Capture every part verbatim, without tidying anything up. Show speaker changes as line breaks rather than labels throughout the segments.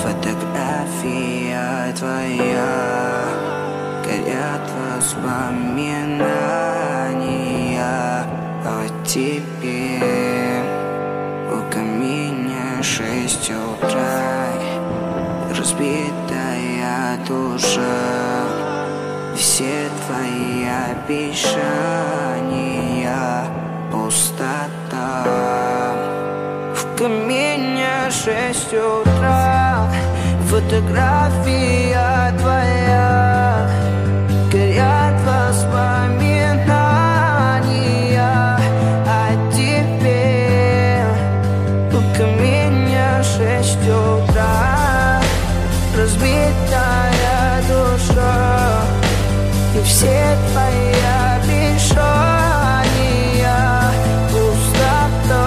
Фотография твоя, горят воспоминания о тебе. У каминя шесть утра, разбитая душа, все твои обещания пустота. В камине шесть утра, фотография твоя, горят воспоминания о тебе. У каминя шесть утра, разбитая душа, и все твои обещания пустота.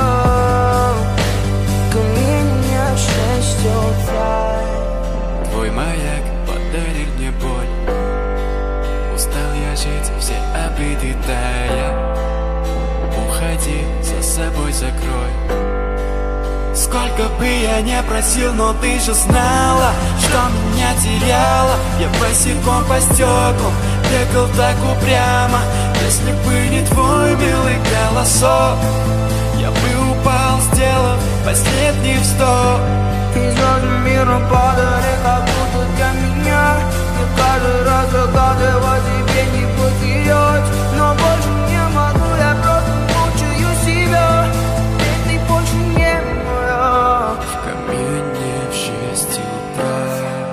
В камине шесть утра.
Твой маяк подарил мне боль. Устал я жить, все обиды тая. Уходи, за собой закрой. Сколько бы я не просил, но ты же знала, что меня теряла. Я босиком по стеклам бегал так упрямо. Если бы не твой милый голосок, я бы упал, сделав последний вздох.
И звезды миру падали, как будто для меня. Я каждый раз загадываю тебе не потерять, но больше не могу, я просто мучаю себя. Ведь ты больше не моя.
В камине в шесть утра,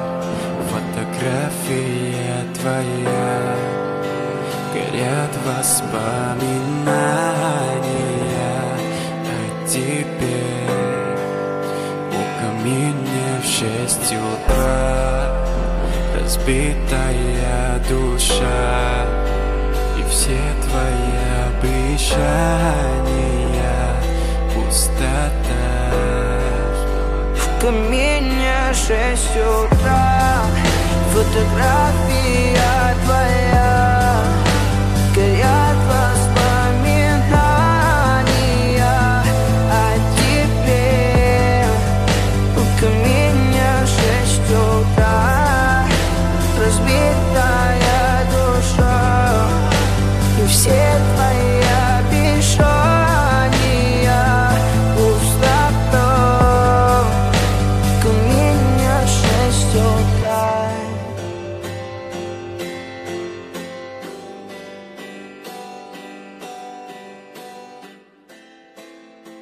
фотография твоя, горят воспоминания о тебе. У каминя в шесть утра, разбитая душа, и все твои обещания пустота.
В камине шесть утра, фотография твоя,